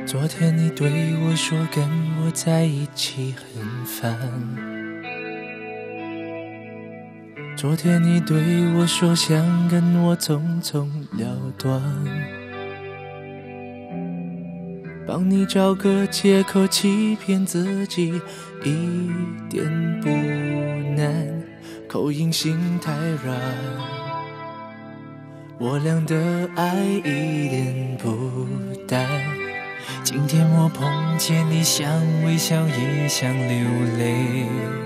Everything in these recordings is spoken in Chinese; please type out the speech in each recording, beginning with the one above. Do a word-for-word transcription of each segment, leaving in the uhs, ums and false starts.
昨天你对我说跟我在一起很烦，昨天你对我说想跟我匆匆了断，帮你找个借口欺骗自己一点不难，口音心太软，我俩的爱一点不淡。今天我碰见你，想微笑也想流泪，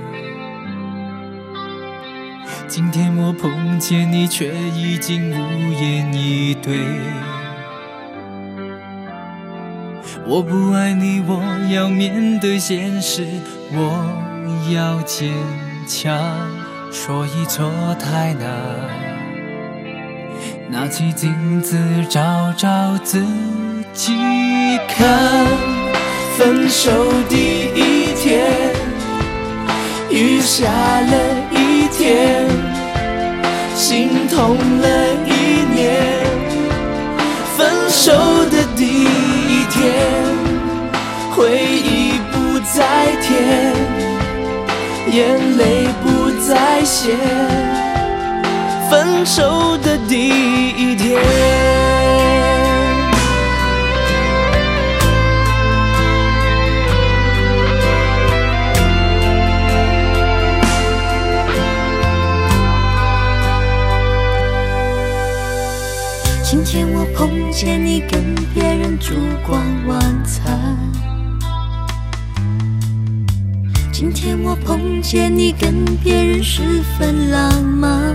今天我碰见你，却已经无言以对。我不爱你，我要面对现实，我要坚强，说一错太难，拿起镜子照照自己看。分手第一天，雨下了一天，心痛了一年。分手的第一天，回忆不再甜，眼泪不再咸。分手的第一天， 今天我碰见你跟别人烛光晚餐，今天我碰见你跟别人十分浪漫。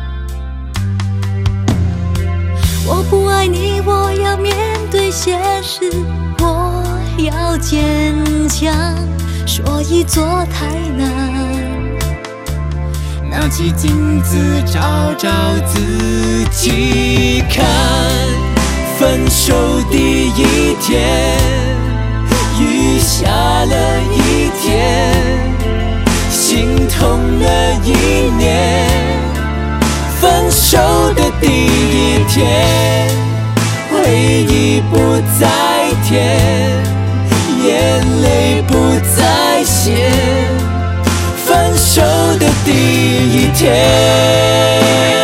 我不爱你，我要面对现实，我要坚强，说一错太难， 拿起镜子照照自己看。分手第一天，雨下了一天，心痛了一年。分手的第一天，回忆不再甜，眼泪不再咸。分手的第一天，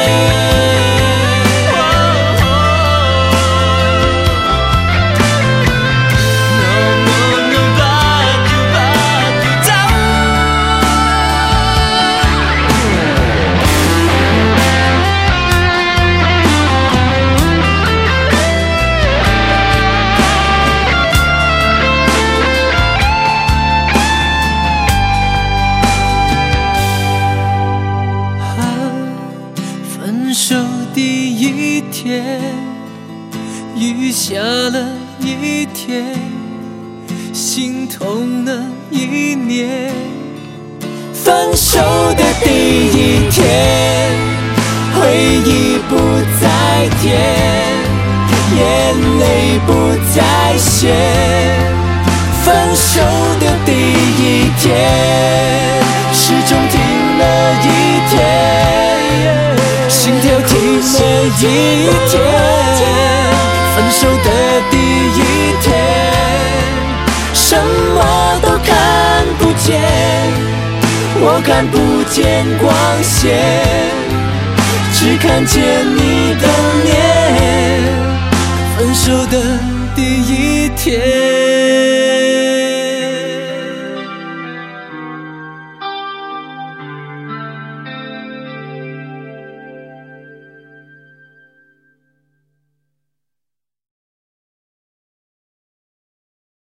分手第一天，雨下了一天，心痛了一年。分手的第一天，回忆不再甜，眼泪不再咸。分手的第一天，时钟停了一天，心跳停了一天。分手的第一天，什么都看不见，我看不见光线，只看见你的脸。分手的第一天。